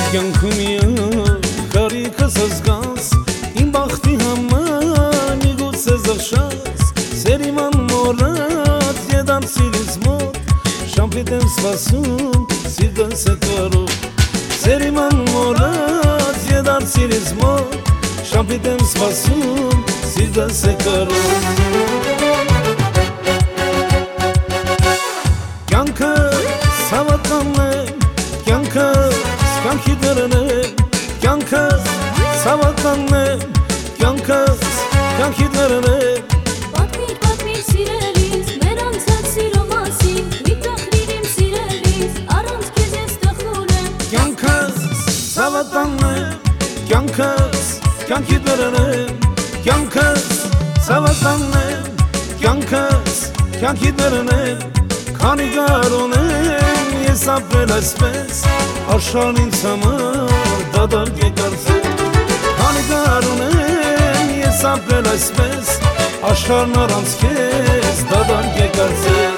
Կյանքումիա կարիքս զգաս իմ բախտի համար միգուցե զղշաս սերիման մորած եդան սիրից մոտ շամպիտ եմ սպասում սիրտս է կարով սերիման մորած եդան սիրից մոտ շամպիտ եմ սպասում սիրտս է կարով կյանքը սավատանն է կյանքս կյանքի դրն է կյանքս սավատանն է կյանքս կյանքի դրն է Պատմիր սիրելիս մեր անցած սիրո մասին մի տխրիր իմ սիրելիս առանց քեզ ես տխուր եմ կյանքս սավատանն է կյանքս կյանքի դրն է կյանքս սավատանն է կյանքս կյանքի դրն է քանի գարուն եմ ես ապրել այսպես աշխարհն ինձ համար դադար կեկարծել քանի գարուն եմ ես ապրել այսպես աշխարհն առանց քեզ դադար կեկարծել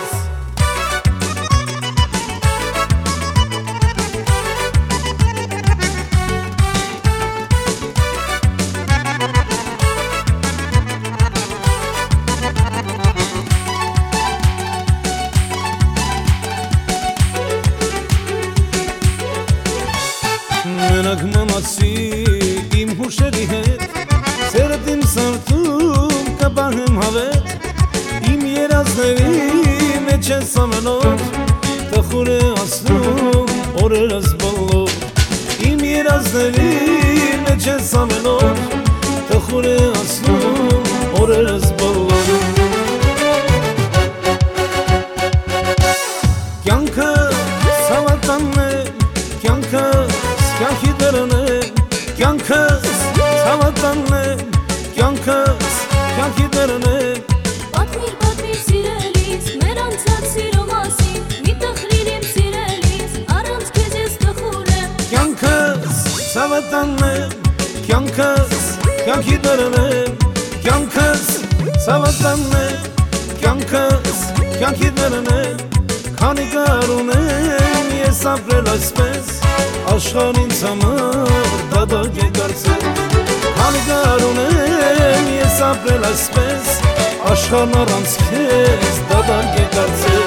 Մենակ մնացի իմ հուշերի հետ Սերդ իմ սարդում կպահեմ հավետ Իմ երազների մեջ ես ամեն օր Տխուր է ասնում օրերս բոլոր Իմ երազների մեջ ես ամեն օր Տխուր է ասնում օրերս բոլոր Կյանքը սավատանն է Կյանքս կյանքի դրն է կյանքս ցավատանն է կյանքս կյանքի դրն է Պատմիր սիրելիս մեր անցած սիրո մասին մի տխրիր իմ սիրելիս առանց քեզ ես տխուր եմ կյանքս ցավատանն է կյանքս կյանքի դրն է կյանքս ցավատանն է կյանքս կյանքի դրն է քանի գարուն եմ ես ապրել այսպես աշխարհն ինձ համար դադար կեկարծել քանի գարուն եմ ես ապրել այսպես աշխարհն առանց քեզ դադար կեկարծել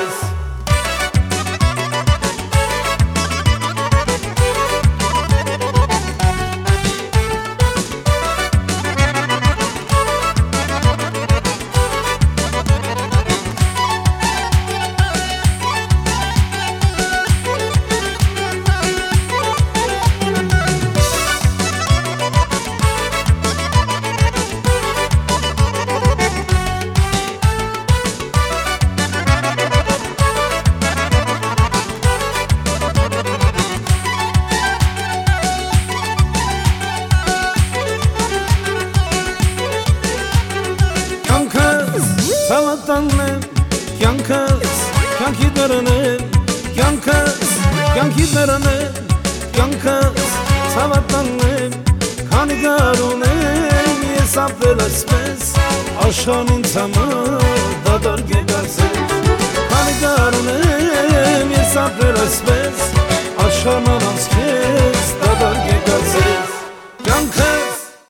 Ցավատանն է կյանքս կյանքի դրն է կյանքս կյանքի դրն է կյանքս ցավատանն է քանի գարուն եմ ես ապրել այսպես աշխարհն ինձ համար դադար կեկարծել քանի գարուն եմ ես ապրել այսպես